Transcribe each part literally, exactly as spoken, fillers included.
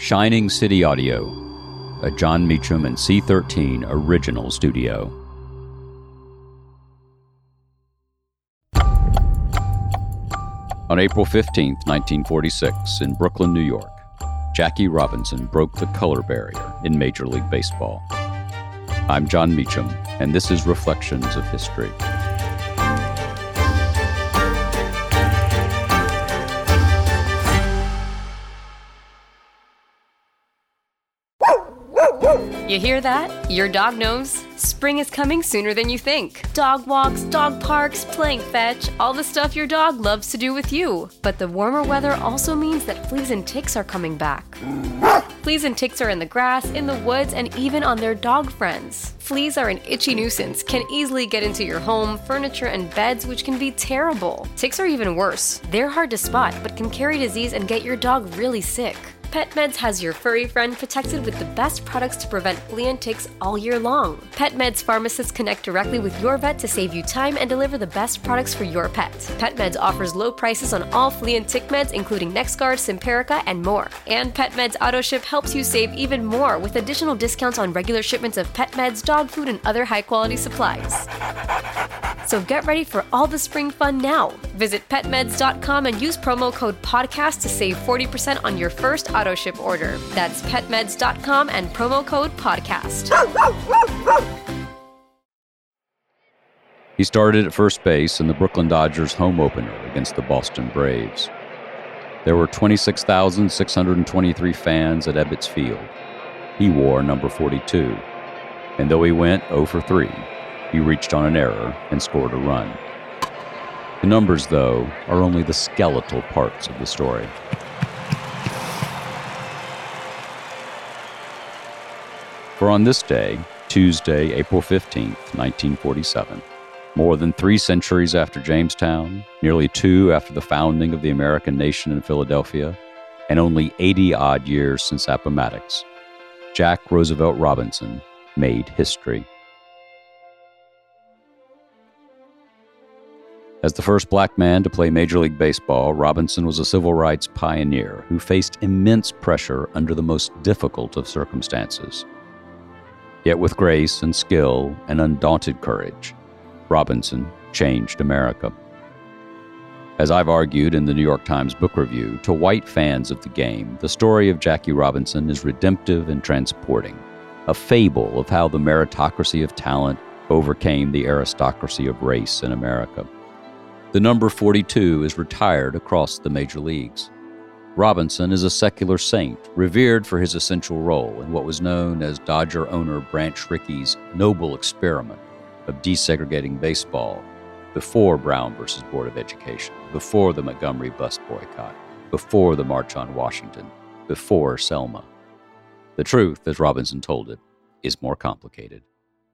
Shining City Audio, a Jon Meacham and C thirteen original studio. On April fifteenth, nineteen forty-six, in Brooklyn, New York, Jackie Robinson broke the color barrier in Major League Baseball. I'm Jon Meacham, and this is Reflections of History. You hear that? Your dog knows. Spring is coming sooner than you think. Dog walks, dog parks, playing fetch, all the stuff your dog loves to do with you. But the warmer weather also means that fleas and ticks are coming back. Fleas and ticks are in the grass, in the woods, and even on their dog friends. Fleas are an itchy nuisance, can easily get into your home, furniture, and beds, which can be terrible. Ticks are even worse. They're hard to spot, but can carry disease and get your dog really sick. PetMeds has your furry friend protected with the best products to prevent flea and ticks all year long. PetMeds pharmacists connect directly with your vet to save you time and deliver the best products for your pet. PetMeds offers low prices on all flea and tick meds, including NexGard, Simparica, and more. And PetMeds AutoShip helps you save even more with additional discounts on regular shipments of pet meds, dog food, and other high-quality supplies. So get ready for all the spring fun now. Visit pet meds dot com and use promo code podcast to save forty percent on your first AutoShip order. That's pet meds dot com and promo code podcast. He started at first base in the Brooklyn Dodgers home opener against the Boston Braves. There were twenty-six thousand six hundred twenty-three fans at Ebbets Field. He wore number forty-two, and though he went oh for three, he reached on an error and scored a run. The numbers, though, are only the skeletal parts of the story. For on this day, Tuesday, April fifteenth, nineteen forty-seven, more than three centuries after Jamestown, nearly two after the founding of the American nation in Philadelphia, and only eighty-odd years since Appomattox, Jack Roosevelt Robinson made history. As the first black man to play Major League Baseball, Robinson was a civil rights pioneer who faced immense pressure under the most difficult of circumstances. Yet with grace and skill and undaunted courage, Robinson changed America. As I've argued in the New York Times Book Review, to white fans of the game, the story of Jackie Robinson is redemptive and transporting, a fable of how the meritocracy of talent overcame the aristocracy of race in America. The number forty-two is retired across the major leagues. Robinson is a secular saint, revered for his essential role in what was known as Dodger owner Branch Rickey's noble experiment of desegregating baseball before Brown versus Board of Education, before the Montgomery bus boycott, before the March on Washington, before Selma. The truth, as Robinson told it, is more complicated.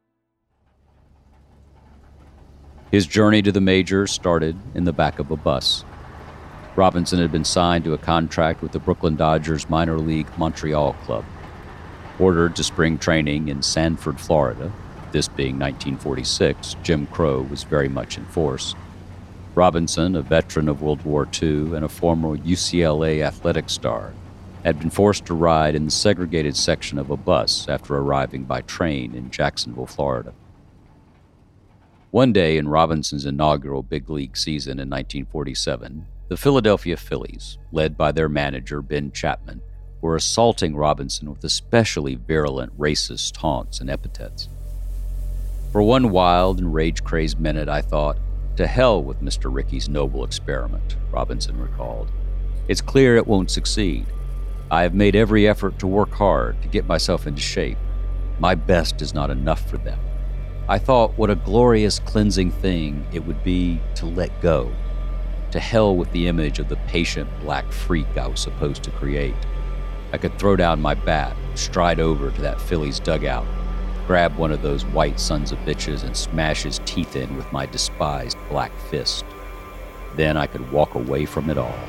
His journey to the majors started in the back of a bus. Robinson had been signed to a contract with the Brooklyn Dodgers minor league Montreal club. Ordered to spring training in Sanford, Florida, this being nineteen forty-six, Jim Crow was very much in force. Robinson, a veteran of World War Two and a former U C L A athletic star, had been forced to ride in the segregated section of a bus after arriving by train in Jacksonville, Florida. One day in Robinson's inaugural big league season in nineteen forty-seven, the Philadelphia Phillies, led by their manager Ben Chapman, were assaulting Robinson with especially virulent racist taunts and epithets. For one wild and rage-crazed minute, I thought, to hell with Mister Rickey's noble experiment, Robinson recalled. It's clear it won't succeed. I have made every effort to work hard to get myself into shape. My best is not enough for them. I thought what a glorious cleansing thing it would be to let go. To hell with the image of the patient black freak I was supposed to create. I could throw down my bat, stride over to that Phillies dugout, grab one of those white sons of bitches and smash his teeth in with my despised black fist. Then I could walk away from it all.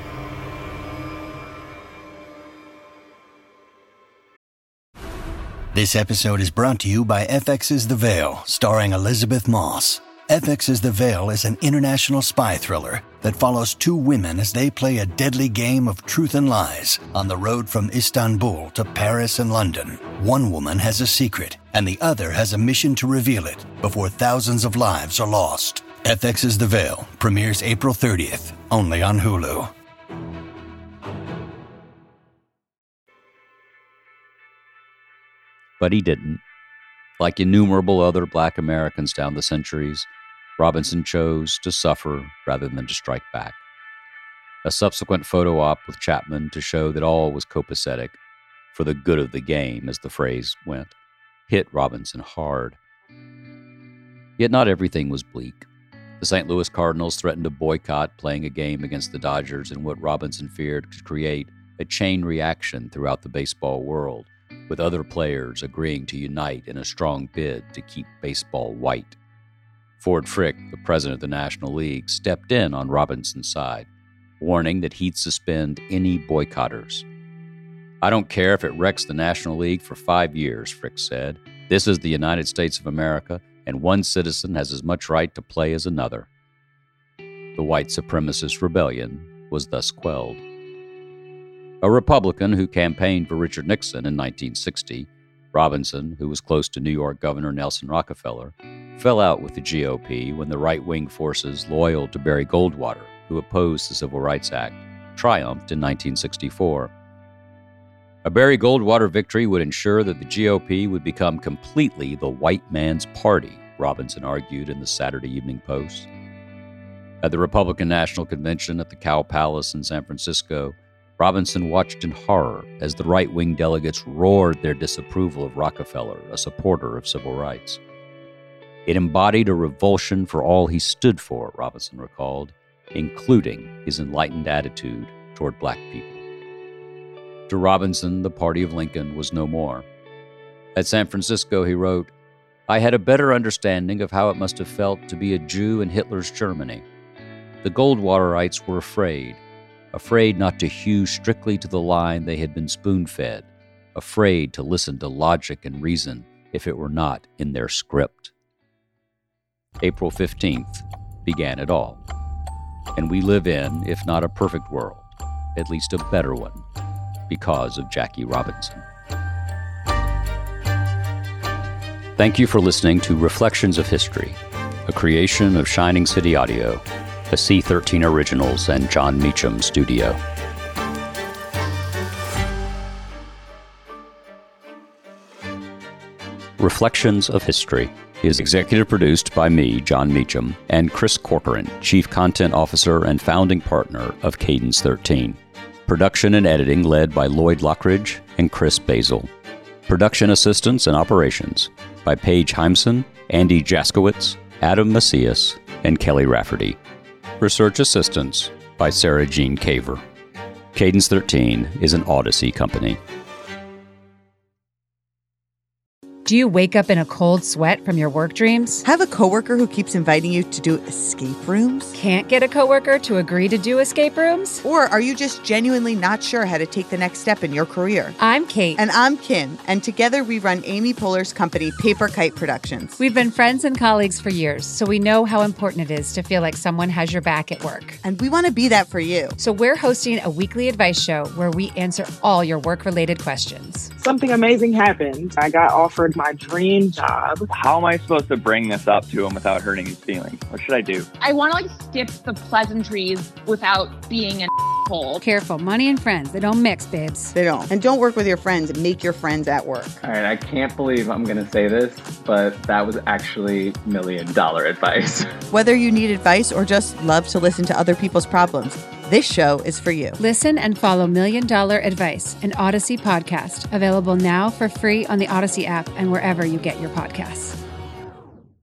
This episode is brought to you by F X's The Veil, starring Elizabeth Moss. F X's The Veil is an international spy thriller that follows two women as they play a deadly game of truth and lies on the road from Istanbul to Paris and London. One woman has a secret, and the other has a mission to reveal it before thousands of lives are lost. F X's The Veil premieres April thirtieth, only on Hulu. But he didn't. Like innumerable other Black Americans down the centuries, Robinson chose to suffer rather than to strike back. A subsequent photo op with Chapman to show that all was copacetic, for the good of the game, as the phrase went, hit Robinson hard. Yet not everything was bleak. The Saint Louis Cardinals threatened to boycott playing a game against the Dodgers in what Robinson feared could create a chain reaction throughout the baseball world, with other players agreeing to unite in a strong bid to keep baseball white. Ford Frick, the president of the National League, stepped in on Robinson's side, warning that he'd suspend any boycotters. "I don't care if it wrecks the National League for five years, Frick said. This is the United States of America, and one citizen has as much right to play as another." The white supremacist rebellion was thus quelled. A Republican who campaigned for Richard Nixon in nineteen sixty, Robinson, who was close to New York Governor Nelson Rockefeller, fell out with the G O P when the right-wing forces loyal to Barry Goldwater, who opposed the Civil Rights Act, triumphed in nineteen sixty-four. A Barry Goldwater victory would ensure that the G O P would become completely the white man's party, Robinson argued in the Saturday Evening Post. At the Republican National Convention at the Cow Palace in San Francisco, Robinson watched in horror as the right-wing delegates roared their disapproval of Rockefeller, a supporter of civil rights. It embodied a revulsion for all he stood for, Robinson recalled, including his enlightened attitude toward black people. To Robinson, the party of Lincoln was no more. At San Francisco, he wrote, "I had a better understanding of how it must have felt to be a Jew in Hitler's Germany. The Goldwaterites were afraid, afraid not to hew strictly to the line they had been spoon-fed, afraid to listen to logic and reason if it were not in their script." April fifteenth began it all. And we live in, if not a perfect world, at least a better one, because of Jackie Robinson. Thank you for listening to Reflections of History, a creation of Shining City Audio, a C thirteen Originals and John Meacham studio. Reflections of History is executive produced by me, John Meacham, and Chris Corcoran, Chief Content Officer and founding partner of Cadence thirteen. Production and editing led by Lloyd Lockridge and Chris Basil. Production assistance and operations by Paige Heimson, Andy Jaskowitz, Adam Macias, and Kelly Rafferty. Research assistance by Sarah Jean Caver. Cadence thirteen is an Odyssey company. Do you wake up in a cold sweat from your work dreams? Have a coworker who keeps inviting you to do escape rooms? Can't get a coworker to agree to do escape rooms? Or are you just genuinely not sure how to take the next step in your career? I'm Kate. And I'm Kim. And together we run Amy Poehler's company, Paper Kite Productions. We've been friends and colleagues for years, so we know how important it is to feel like someone has your back at work. And we want to be that for you. So we're hosting a weekly advice show where we answer all your work-related questions. Something amazing happened. I got offered my dream job. How am I supposed to bring this up to him without hurting his feelings? What should I do? I want to like skip the pleasantries without being an asshole. Careful, money and friends, they don't mix, babes. They don't. And don't work with your friends. Make your friends at work. All right, I can't believe I'm going to say this, but that was actually million dollar advice. Whether you need advice or just love to listen to other people's problems, this show is for you. Listen and follow Million Dollar Advice, an Odyssey podcast, available now for free on the Odyssey app and wherever you get your podcasts.